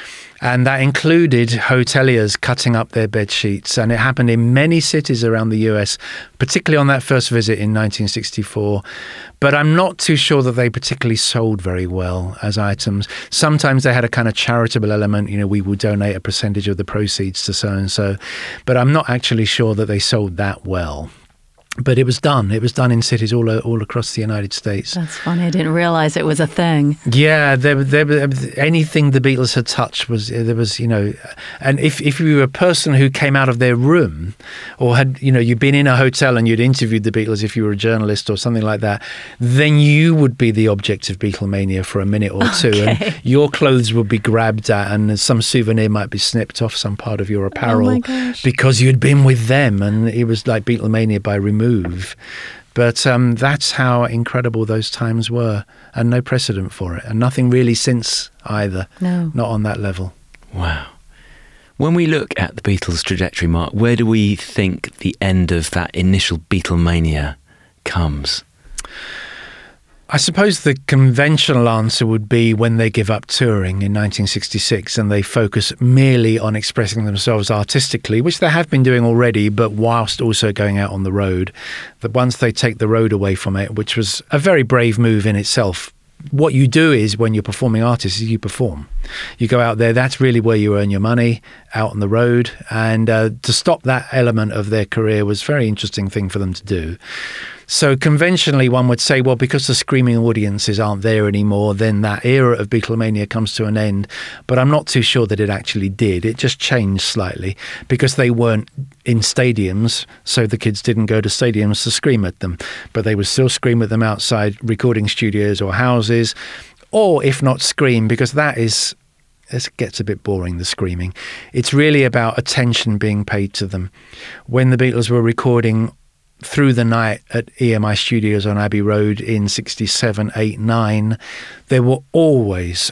And that included hoteliers cutting up their bed sheets. And it happened in many cities around the US, particularly on that first visit in 1964. But I'm not too sure that they particularly sold very well as items. Sometimes they had a kind of charitable element, we will donate a percentage of the proceeds to so-and-so. But I'm not actually sure that they sold that well. But it was done. It was done in cities all across the United States. That's funny. I didn't realize it was a thing. Yeah, anything the Beatles had touched there was, and if you were a person who came out of their room, or had, you'd been in a hotel and you'd interviewed the Beatles, if you were a journalist or something like that, then you would be the object of Beatlemania for a minute or two, and your clothes would be grabbed at, and some souvenir might be snipped off some part of your apparel because you'd been with them, and it was like Beatlemania by remove. But that's how incredible those times were, and no precedent for it, and nothing really since either. No. Not on that level. Wow. When we look at the Beatles' trajectory, Mark, where do we think the end of that initial Beatlemania comes? I suppose the conventional answer would be when they give up touring in 1966 and they focus merely on expressing themselves artistically, which they have been doing already, but whilst also going out on the road. That once they take the road away from it, which was a very brave move in itself, what you do is, when you're performing artists, is you perform. You go out there, that's really where you earn your money, out on the road. And to stop that element of their career was a very interesting thing for them to do. So conventionally, one would say, well, because the screaming audiences aren't there anymore, then that era of Beatlemania comes to an end. But I'm not too sure that it actually did. It just changed slightly because they weren't in stadiums, so the kids didn't go to stadiums to scream at them. But they would still scream at them outside recording studios or houses, or if not scream, because it gets a bit boring, the screaming. It's really about attention being paid to them. When the Beatles were recording through the night at EMI Studios on Abbey Road in 67, 8, 9, there were always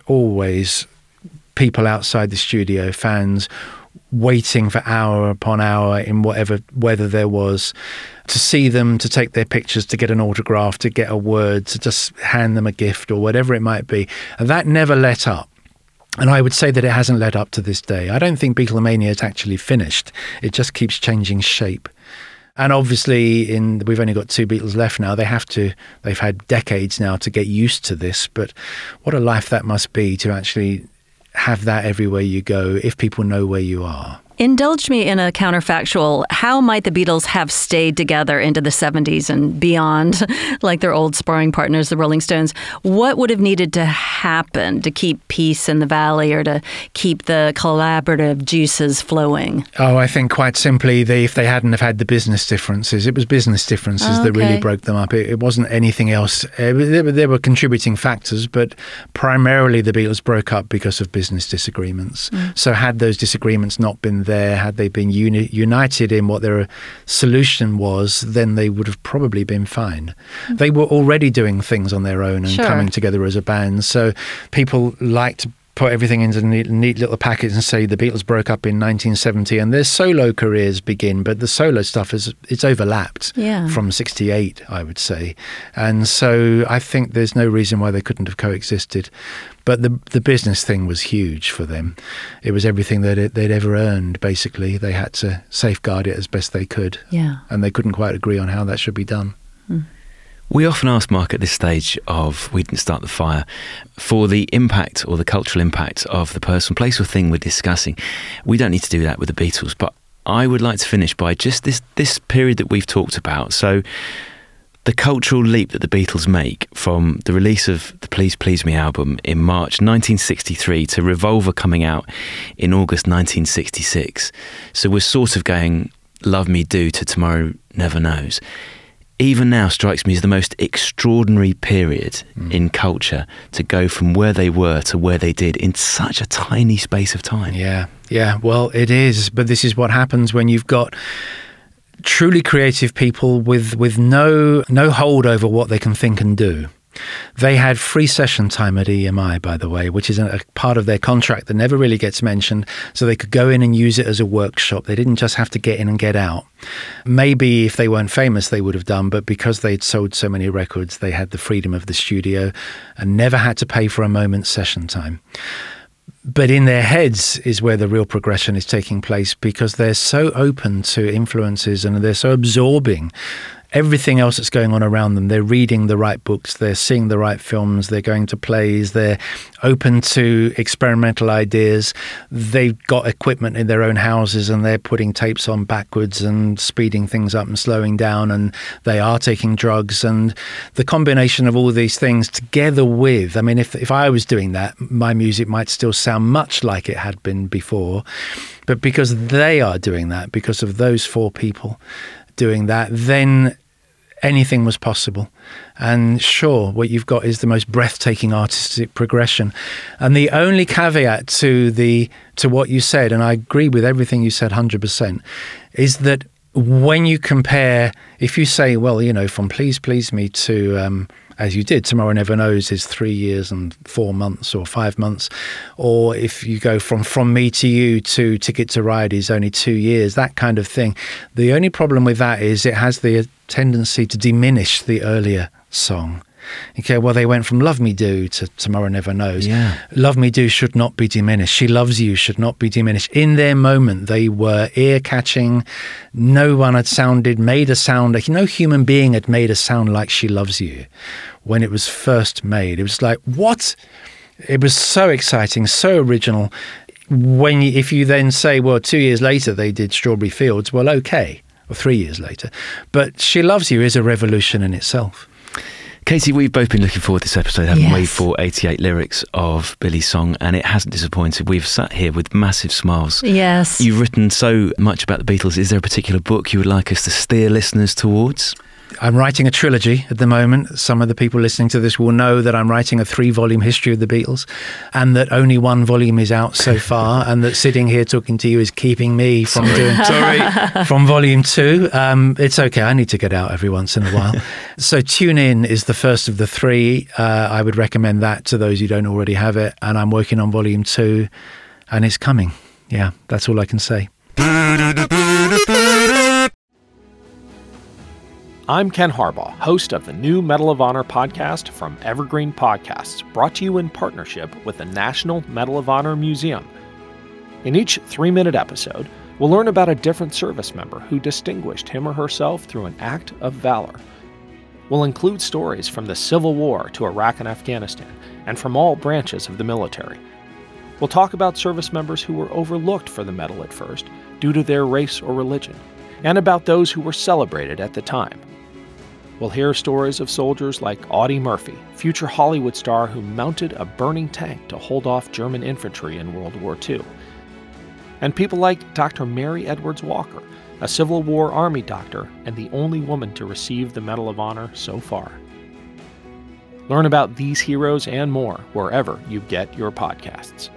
people outside the studio, fans, waiting for hour upon hour in whatever weather there was, to see them, to take their pictures, to get an autograph, to get a word, to just hand them a gift or whatever it might be. And that never let up. And I would say that it hasn't let up to this day. I don't think Beatlemania is actually finished. It just keeps changing shape. And obviously, we've only got 2 Beatles left now. They've had decades now to get used to this. But what a life that must be to actually have that everywhere you go, if people know where you are. Indulge me in a counterfactual. How might the Beatles have stayed together into the 70s and beyond, like their old sparring partners, the Rolling Stones? What would have needed to happen to keep peace in the valley or to keep the collaborative juices flowing? Oh, I think quite simply, if they hadn't have had the business differences, it was business differences that really broke them up. It wasn't anything else. There were contributing factors, but primarily the Beatles broke up because of business disagreements. So had those disagreements not been there, had they been united in what their solution was, then they would have probably been fine. They were already doing things on their own and coming together as a band, so people like to put everything into neat little packets and say the Beatles broke up in 1970 and their solo careers begin, but the solo stuff it's overlapped from 68, I would say. And so I think there's no reason why they couldn't have coexisted. But the business thing was huge for them. It was everything that they'd ever earned, basically. They had to safeguard it as best they could. Yeah. And they couldn't quite agree on how that should be done. We often ask Mark at this stage of We Didn't Start the Fire for the impact or the cultural impact of the person, place or thing we're discussing. We don't need to do that with the Beatles, but I would like to finish by just this period that we've talked about. So the cultural leap that the Beatles make from the release of the Please Please Me album in March 1963 to Revolver coming out in August 1966. So we're sort of going Love Me Do to Tomorrow Never Knows. Even now strikes me as the most extraordinary period in culture to go from where they were to where they did in such a tiny space of time. Yeah, well, it is. But this is what happens when you've got truly creative people with no hold over what they can think and do. They had free session time at EMI, by the way, which is a part of their contract that never really gets mentioned, so they could go in and use it as a workshop. They didn't just have to get in and get out. Maybe if they weren't famous, they would have done, but because they'd sold so many records, they had the freedom of the studio and never had to pay for a moment's session time. But in their heads is where the real progression is taking place, because they're so open to influences and they're so absorbing everything else that's going on around them. They're reading the right books, they're seeing the right films, they're going to plays, they're open to experimental ideas. They've got equipment in their own houses and they're putting tapes on backwards and speeding things up and slowing down, and they are taking drugs. And the combination of all these things together with, I mean, if I was doing that, my music might still sound much like it had been before. But because they are doing that, because of those 4 people doing that, then anything was possible. And sure, what you've got is the most breathtaking artistic progression. And the only caveat to what you said, and I agree with everything you said 100%, is that when you compare, if you say, well, you know, from Please Please Me to as you did, Tomorrow Never Knows is 3 years and 4 months or 5 months. Or if you go from Me to You to Ticket to Ride is only 2 years, that kind of thing. The only problem with that is it has the tendency to diminish the earlier song. Okay, well, they went from Love Me Do to Tomorrow Never Knows. Yeah. Love Me Do should not be diminished. She Loves You should not be diminished. In their moment, they were ear-catching. No one had made a sound, like no human being had made a sound like She Loves You when it was first made. It was like, what? It was so exciting, so original. If you then say, well, 2 years later they did Strawberry Fields, well, okay, or 3 years later. But She Loves You is a revolution in itself. Katie, we've both been looking forward to this episode, haven't we, Yes. for 88 lyrics of Billy's song, and it hasn't disappointed. We've sat here with massive smiles. Yes. You've written so much about the Beatles. Is there a particular book you would like us to steer listeners towards? I'm writing a trilogy at the moment. Some of the people listening to this will know that I'm writing a 3-volume history of the Beatles, and that only 1 volume is out so far, and that sitting here talking to you is keeping me from from volume 2. It's okay. I need to get out every once in a while. So Tune In is the first of the 3. I would recommend that to those who don't already have it. And I'm working on volume 2, and it's coming. Yeah, that's all I can say. I'm Ken Harbaugh, host of the new Medal of Honor podcast from Evergreen Podcasts, brought to you in partnership with the National Medal of Honor Museum. In each 3-minute episode, we'll learn about a different service member who distinguished him or herself through an act of valor. We'll include stories from the Civil War to Iraq and Afghanistan, and from all branches of the military. We'll talk about service members who were overlooked for the medal at first due to their race or religion, and about those who were celebrated at the time. We'll hear stories of soldiers like Audie Murphy, future Hollywood star who mounted a burning tank to hold off German infantry in World War II. And people like Dr. Mary Edwards Walker, a Civil War Army doctor and the only woman to receive the Medal of Honor so far. Learn about these heroes and more wherever you get your podcasts.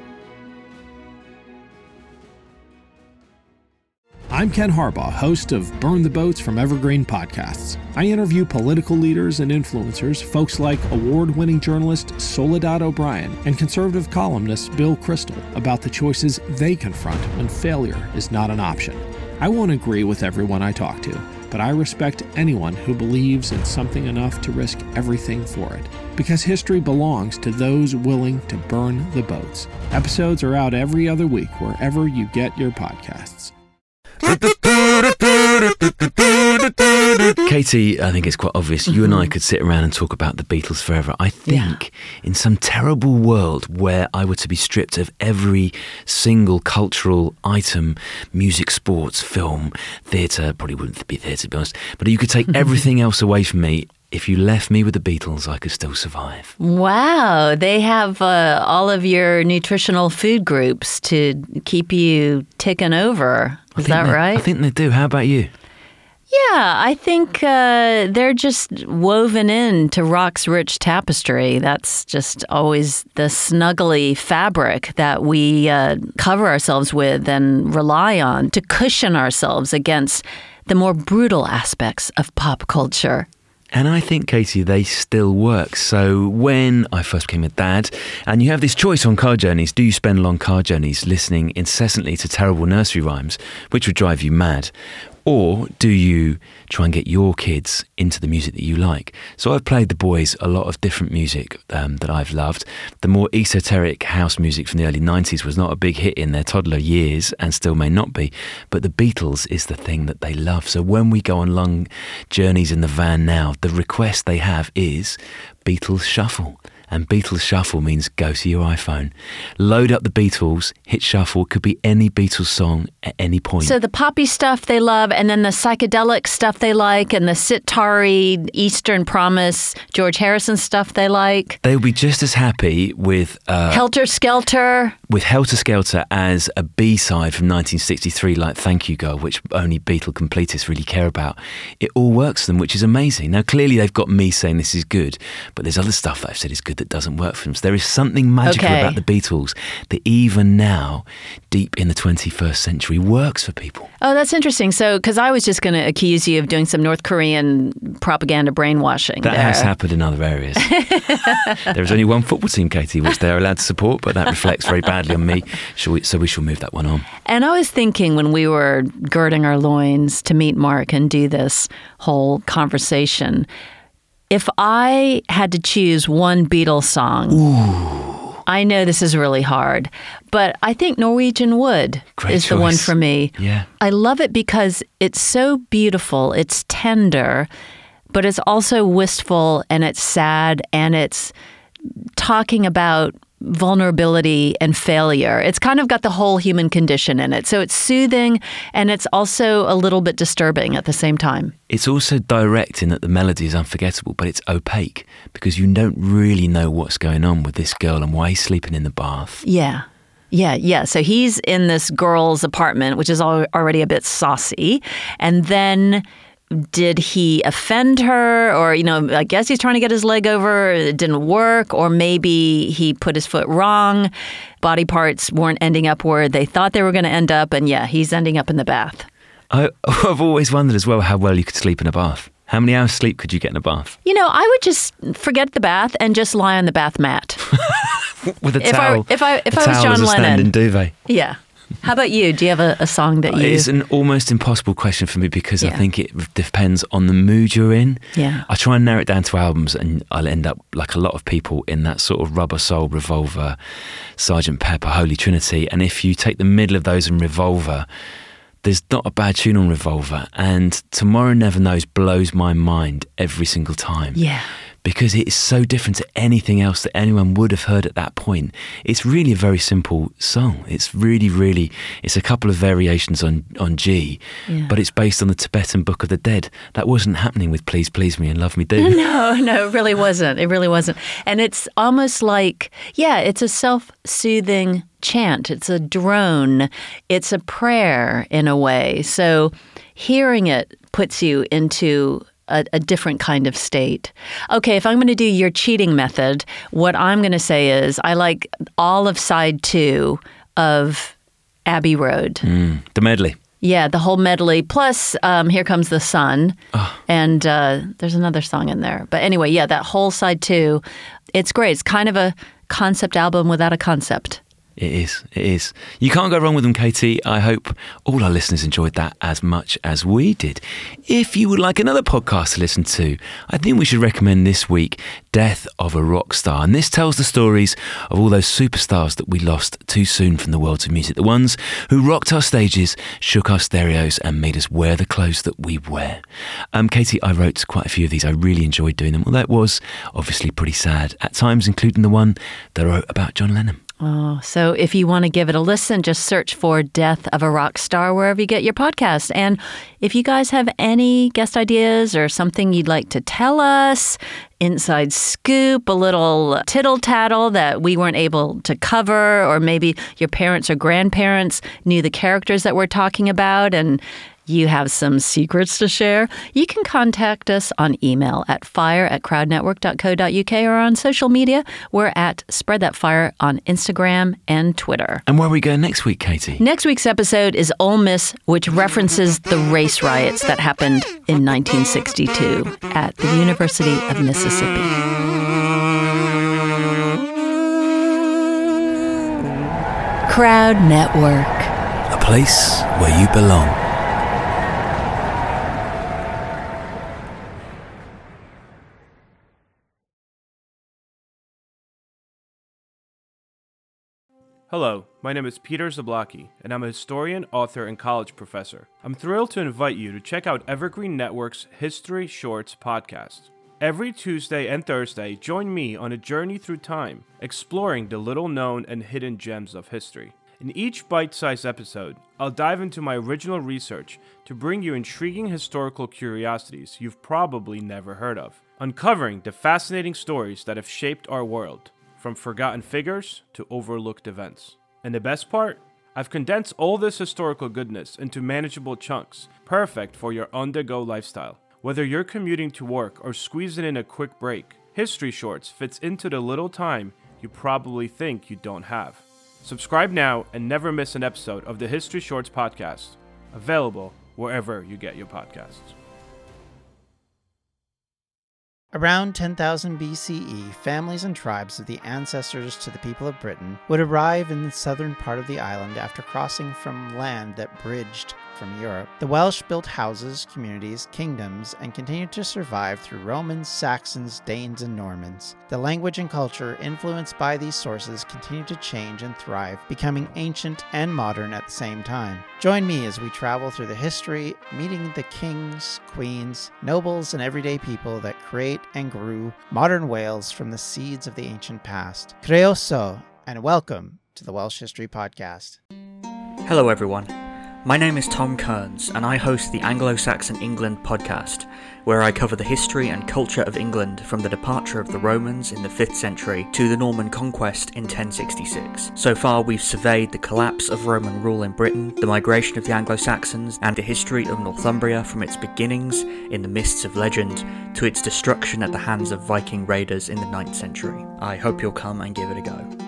I'm Ken Harbaugh, host of Burn the Boats from Evergreen Podcasts. I interview political leaders and influencers, folks like award-winning journalist Soledad O'Brien and conservative columnist Bill Kristol, about the choices they confront when failure is not an option. I won't agree with everyone I talk to, but I respect anyone who believes in something enough to risk everything for it. Because history belongs to those willing to burn the boats. Episodes are out every other week wherever you get your podcasts. Katie, I think it's quite obvious. You and I could sit around and talk about the Beatles forever. I think in some terrible world where I were to be stripped of every single cultural item, music, sports, film, theatre, probably wouldn't be theatre to be honest, but you could take everything else away from me. If you left me with the Beatles, I could still survive. Wow. They have all of your nutritional food groups to keep you ticking over. Is that right? I think they do. How about you? Yeah, I think they're just woven into rock's rich tapestry. That's just always the snuggly fabric that we cover ourselves with and rely on to cushion ourselves against the more brutal aspects of pop culture. And I think, Katie, they still work. So when I first became a dad, and you have this choice on car journeys, do you spend long car journeys listening incessantly to terrible nursery rhymes, which would drive you mad? Or do you try and get your kids into the music that you like? So I've played the boys a lot of different music that I've loved. The more esoteric house music from the early 90s was not a big hit in their toddler years and still may not be. But the Beatles is the thing that they love. So when we go on long journeys in the van now, the request they have is Beatles Shuffle. And Beatles Shuffle means go to your iPhone, load up the Beatles, hit shuffle. It could be any Beatles song at any point. So the poppy stuff they love, and then the psychedelic stuff they like, and the sitar-y, Eastern Promise, George Harrison stuff they like. They'll be just as happy with Helter Skelter. With Helter Skelter as a B-side from 1963, like Thank You Girl, which only Beatle completists really care about. It all works for them, which is amazing. Now, clearly they've got me saying this is good, but there's other stuff that I've said is good that doesn't work for them. So there is something magical about the Beatles that even now, deep in the 21st century, works for people. Oh, that's interesting. So, because I was just going to accuse you of doing some North Korean propaganda brainwashing. That has happened in other areas. There is only one football team, Katie, which they're allowed to support, but that reflects very badly on me. So we shall move that one on. And I was thinking when we were girding our loins to meet Mark and do this whole conversation, If I had to choose one Beatles song, I know this is really hard, but I think Norwegian Wood is the one for me. Yeah. I love it because it's so beautiful, it's tender, but it's also wistful and it's sad and it's talking about vulnerability and failure. It's kind of got the whole human condition in it. So it's soothing and it's also a little bit disturbing at the same time. It's also direct in that the melody is unforgettable, but it's opaque because you don't really know what's going on with this girl and why he's sleeping in the bath. Yeah. So he's in this girl's apartment, which is already a bit saucy. And then did he offend her? Or, I guess he's trying to get his leg over. It didn't work. Or maybe he put his foot wrong. Body parts weren't ending up where they thought they were going to end up. And he's ending up in the bath. I've always wondered as well how well you could sleep in a bath. How many hours sleep could you get in a bath? I would just forget the bath and just lie on the bath mat. With a towel. If I was towel John as a Lennon. standing duvet. Yeah. How about you? Do you have a song that you... It's an almost impossible question for me because I Yeah. think it depends on the mood you're in. Yeah. I try and narrow it down to albums and I'll end up like a lot of people in that sort of Rubber Soul, Revolver, Sgt. Pepper, Holy Trinity. And if you take the middle of those and Revolver, there's not a bad tune on Revolver. And Tomorrow Never Knows blows my mind every single time. Yeah. Because it is so different to anything else that anyone would have heard at that point. It's really a very simple song. It's really, it's a couple of variations on G, but it's based on the Tibetan Book of the Dead. That wasn't happening with Please Please Me and Love Me Do. No, it really wasn't. It really wasn't. And it's almost like, it's a self-soothing chant. It's a drone. It's a prayer in a way. So hearing it puts you into a different kind of state. Okay, if I'm going to do your cheating method, what I'm going to say is I like all of side 2 of Abbey Road. The medley. Yeah, the whole medley. Plus, Here Comes the Sun. And there's another song in there. But anyway, that whole side 2, it's great. It's kind of a concept album without a concept. It is. You can't go wrong with them, Katie. I hope all our listeners enjoyed that as much as we did. If you would like another podcast to listen to, I think we should recommend this week Death of a Rock Star. And this tells the stories of all those superstars that we lost too soon from the world of music. The ones who rocked our stages, shook our stereos and made us wear the clothes that we wear. Katie, I wrote quite a few of these. I really enjoyed doing them. Although it was obviously pretty sad at times, including the one that I wrote about John Lennon. Oh, so if you want to give it a listen, just search for Death of a Rock Star wherever you get your podcast. And if you guys have any guest ideas or something you'd like to tell us, inside scoop, a little tittle-tattle that we weren't able to cover, or maybe your parents or grandparents knew the characters that we're talking about and you have some secrets to share, you can contact us on email at fire@crowdnetwork.co.uk or on social media. We're at Spread That Fire on Instagram and Twitter. And where are we going next week, Katie? Next week's episode is Ole Miss, which references the race riots that happened in 1962 at the University of Mississippi. Crowd Network. A place where you belong. Hello, my name is Peter Zablocki, and I'm a historian, author, and college professor. I'm thrilled to invite you to check out Evergreen Network's History Shorts podcast. Every Tuesday and Thursday, join me on a journey through time, exploring the little-known and hidden gems of history. In each bite-sized episode, I'll dive into my original research to bring you intriguing historical curiosities you've probably never heard of, uncovering the fascinating stories that have shaped our world. From forgotten figures to overlooked events. And the best part? I've condensed all this historical goodness into manageable chunks, perfect for your on-the-go lifestyle. Whether you're commuting to work or squeezing in a quick break, History Shorts fits into the little time you probably think you don't have. Subscribe now and never miss an episode of the History Shorts podcast, available wherever you get your podcasts. Around 10,000 BCE, families and tribes of the ancestors to the people of Britain would arrive in the southern part of the island after crossing from land that bridged from Europe. The Welsh built houses, communities, kingdoms, and continued to survive through Romans, Saxons, Danes, and Normans. The language and culture influenced by these sources continued to change and thrive, becoming ancient and modern at the same time. Join me as we travel through the history, meeting the kings, queens, nobles, and everyday people that create and grew modern Wales from the seeds of the ancient past. Croeso, and welcome to the Welsh History Podcast. Hello everyone. My name is Tom Kearns, and I host the Anglo-Saxon England podcast, where I cover the history and culture of England from the departure of the Romans in the 5th century to the Norman conquest in 1066. So far, we've surveyed the collapse of Roman rule in Britain, the migration of the Anglo-Saxons, and the history of Northumbria from its beginnings in the mists of legend to its destruction at the hands of Viking raiders in the 9th century. I hope you'll come and give it a go.